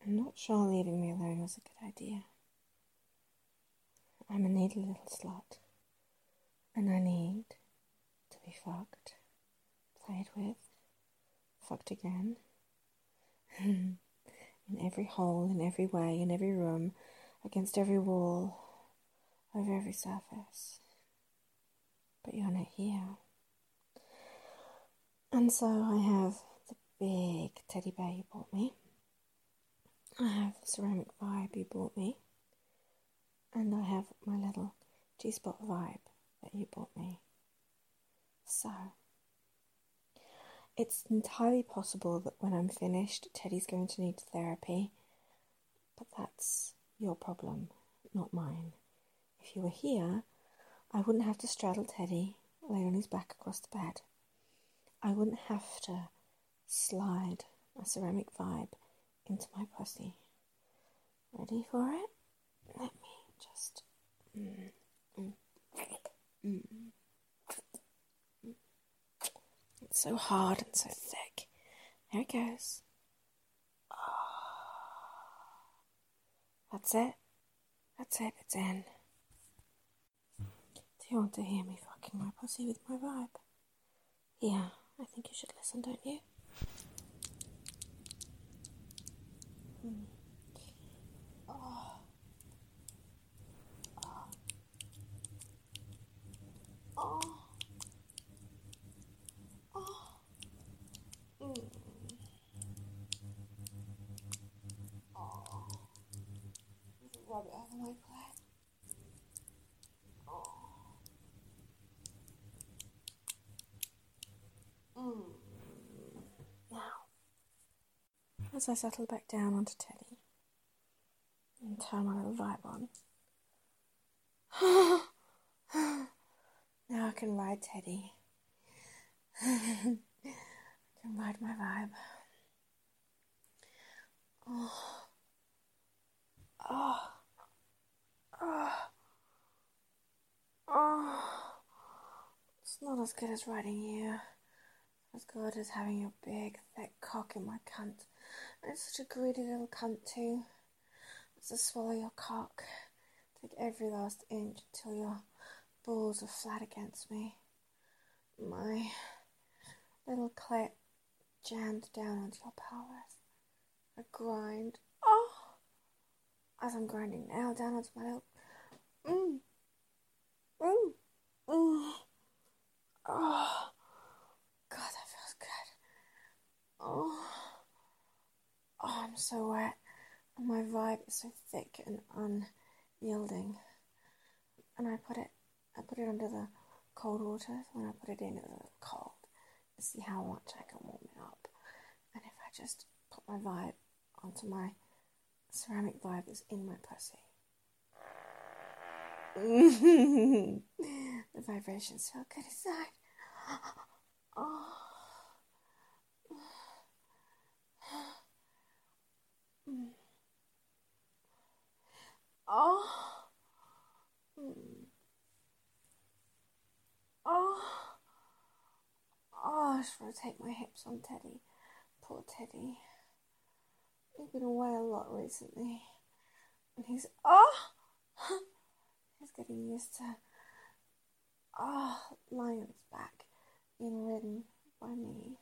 I'm not sure leaving me alone was a good idea. I'm a needy little slut, and I need to be fucked, played with, fucked again, in every hole, in every way, in every room, against every wall, over every surface. But you're not here. And so I have the big teddy bear you bought me. I have the ceramic vibe you bought me. And I have my little G-spot vibe that you bought me. So, it's entirely possible that when I'm finished, Teddy's going to need therapy. But that's your problem, not mine. If you were here, I wouldn't have to straddle Teddy, lay on his back across the bed. I wouldn't have to slide a ceramic vibe into my pussy. Ready for it? Let me just... It's so hard and so thick. There it goes. That's it. That's it. It's in. Do you want to hear me fucking my pussy with my vibe? Yeah, I think you should listen, don't you? Rub it over my clit. Now, as I settle back down onto Teddy and turn my little vibe on, now I can ride Teddy. I can ride my vibe. It's not as good as riding you. As good as having your big, thick cock in my cunt. And it's such a greedy little cunt too. It's to swallow your cock. Take every last inch until your balls are flat against me. My little clit jammed down onto your pelvis. I grind. As I'm grinding now down onto my little... Oh, God, that feels good. I'm so wet. And my vibe is so thick and unyielding. And I put it under the cold water. So when I put it in, it was a little cold. To see how much I can warm it up. And if I just put my vibe onto my ceramic vibe that's in my pussy. The vibrations feel good inside. I just rotate my hips on Teddy. Poor Teddy. He's been away a lot recently. And he's getting used to lying on his back, being ridden by me.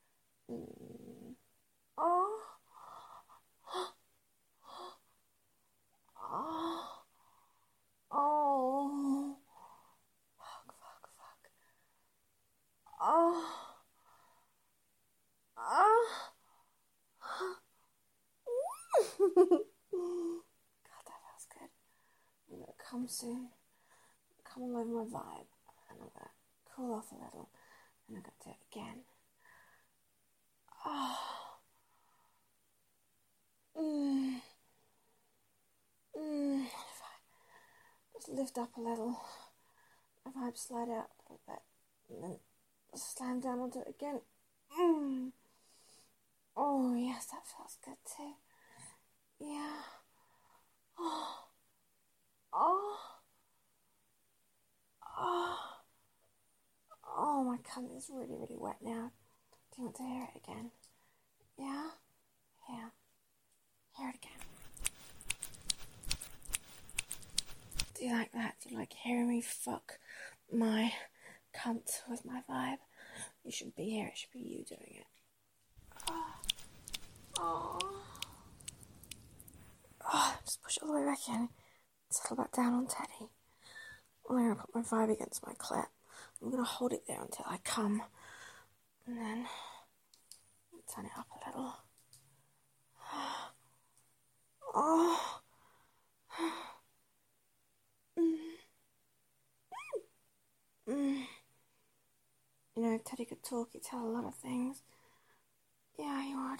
God, that feels good. I'm gonna come soon. Come all over my vibe. And I'm gonna cool off a little. And I'm gonna do it again. If I just lift up a little, my vibe slide out a little bit. And then slam down onto it again. Oh, yes, that feels good too. Yeah. Oh, my cunt is really, really wet now. Do you want to hear it again? Yeah? Here. Hear it Do you like that? Do you like hearing me fuck my cunt with my vibe? You shouldn't be here, it should be you doing it. Just push it all the way back in. Settle back down on Teddy. I'm going to put my vibe against my clit. I'm going to hold it there until I come. And then turn it up a little. Oh. You know, if Teddy could talk, he'd tell a lot of things. Yeah, he would.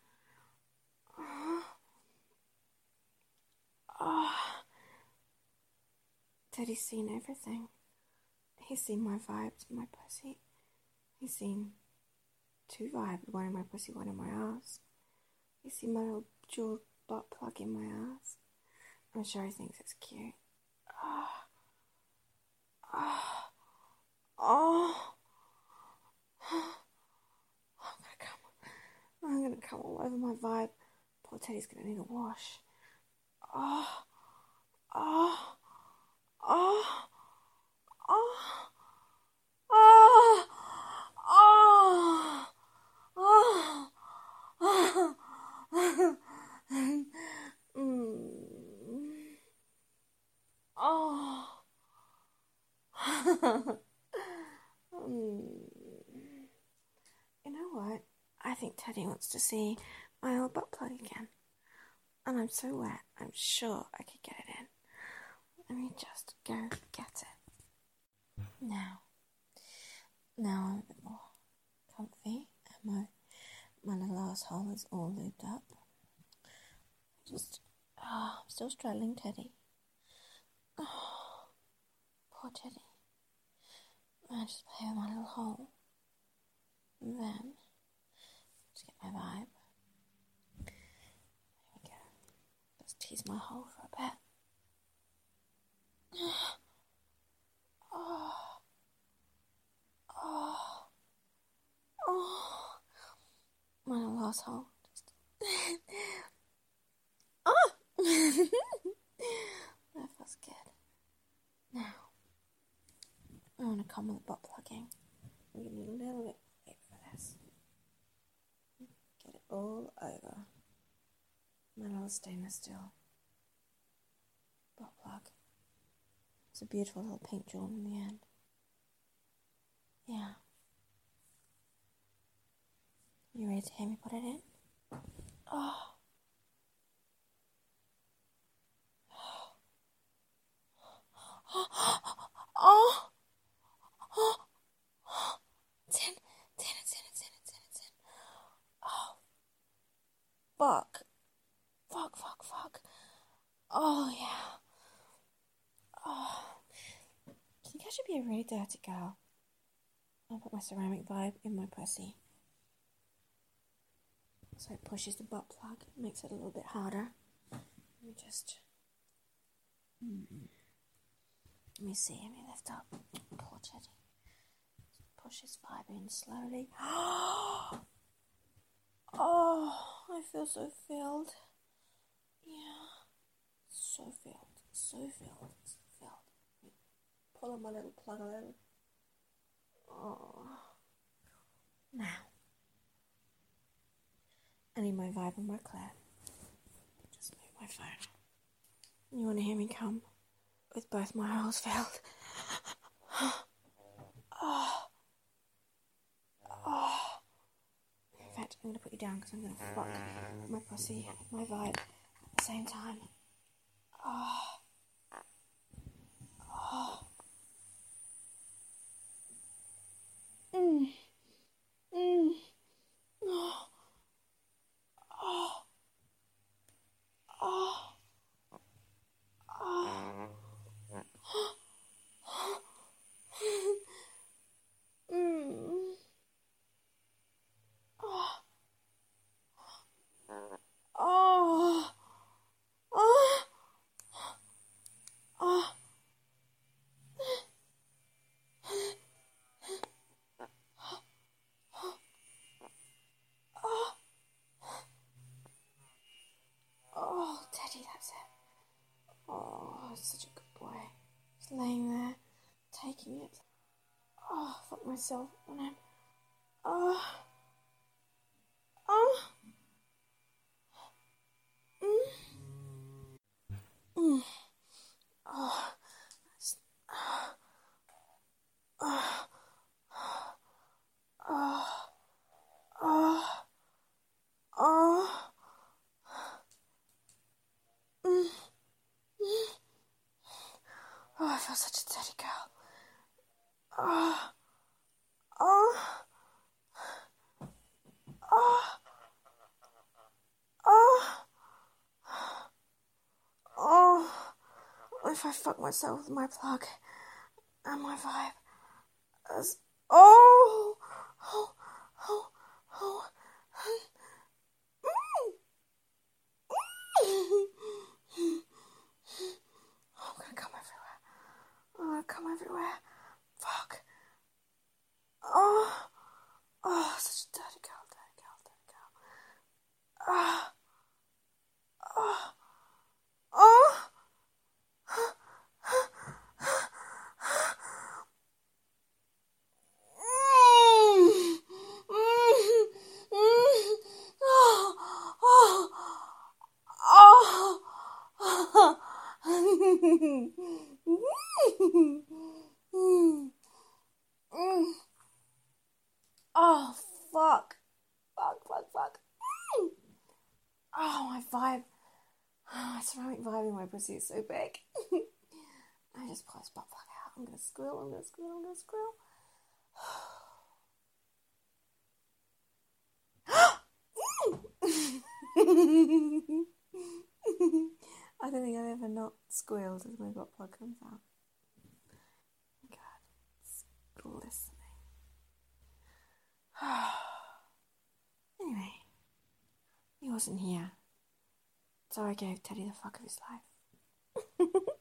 Teddy's seen everything. He's seen my vibes, my pussy. He's seen 2 vibes, one in my pussy, one in my ass. He's seen my little jeweled butt plug in my ass. I'm sure he thinks it's cute. I'm gonna come all over my vibe. Poor Teddy's gonna need a wash. You know what? I think Teddy wants to see my old butt plug again. And I'm so wet, I'm sure I could get it in. Let me just go get it. Now I'm a bit more comfy and my little asshole is all lubed up. I'm still straddling Teddy. Poor Teddy. I just play with my little hole. And then, just get my vibe. There we go. Let's tease my hole for a bit. My little asshole. That feels good. Now, I want to come with butt plugging. I'm going to need a little bit of weight for this. Get it all over my little stainless steel butt plug. It's a beautiful little pink jewel in the end. Yeah. You ready to hear me put it in? It's in. Fuck. Oh, yeah. I think I should be a really dirty girl. I'll put my ceramic vibe in my pussy. So it pushes the butt plug, makes it a little bit harder. Let me just... Let me see, let me lift up. Poor Teddy. Push his vibe in slowly. Oh, I feel so filled. Yeah. So filled. Pull on my little plug a little. Oh. Now, I need my vibe on my clit. Just move my phone. You want to hear me come? With both my holes filled. In fact, I'm going to put you down because I'm going to fuck my pussy, my vibe at the same time. Oh, Teddy, that's it. Oh, such a good boy. laying there, taking it. Oh, fuck myself. And then, oh, oh, mm, oh, oh, oh, oh, oh, oh, I feel such a dirty girl. Oh, oh, oh, oh, oh. What if I fuck myself with my plug and my vibe? Oh, oh, oh, oh. I'm gonna come everywhere. I'm gonna come everywhere. Fuck. Oh, oh, such a dirty girl, dirty girl, dirty girl. Ah, oh, oh. Oh, fuck. Fuck, fuck, fuck. Oh, my vibe. Oh, my ceramic vibe in my pussy is so big. I just pull this butt plug out. I'm gonna squeal, I'm gonna squeal, I'm gonna squeal. I don't think I've ever not squealed as my butt plug comes out. God, it's glistening. Anyway, he wasn't here, so I gave Teddy the fuck of his life.